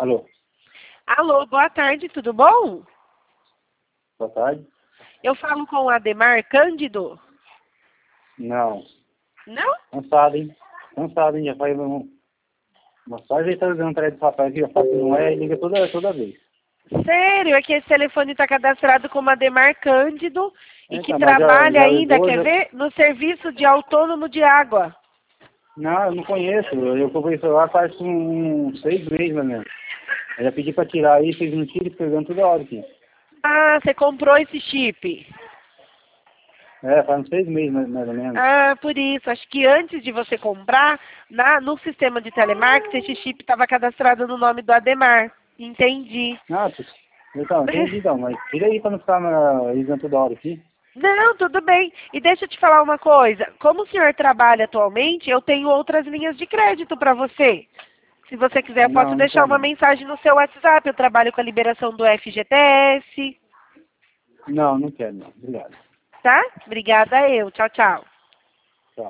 Alô, Alô, boa tarde, tudo bom? boa tarde. Eu falo com o Ademar Cândido? Não, Não? cansado, hein? Cansado, hein? Já faz só ajeitar ligando para esse rapaz que já faz que não é e liga toda vez. Sério, é que esse telefone está cadastrado como Ademar Cândido e que Então, mas trabalha já ainda, ligou, quer já... ver? No serviço de autônomo de água. Não, eu não conheço. Eu comprei celular faz uns 6 meses, mais ou menos. Eu já pedi para tirar aí, vocês não tiram, pegando toda hora aqui. Ah, você comprou esse chip? É, faz uns 6 meses, mais ou menos. Ah, por isso. Acho que antes de você comprar, no sistema de telemarketing, esse chip estava cadastrado no nome do Ademar. Entendi. Não, então, entendi então, mas tira aí para não ficar ligando toda hora aqui. Não, tudo bem. E deixa eu te falar uma coisa. Como o senhor trabalha atualmente, eu tenho outras linhas de crédito para você. Se você quiser, eu posso Não, não deixar quero uma não. mensagem no seu WhatsApp. Eu trabalho com a liberação do FGTS. Não, não quero não. Obrigado. Tá? Obrigada eu. Tchau, tchau.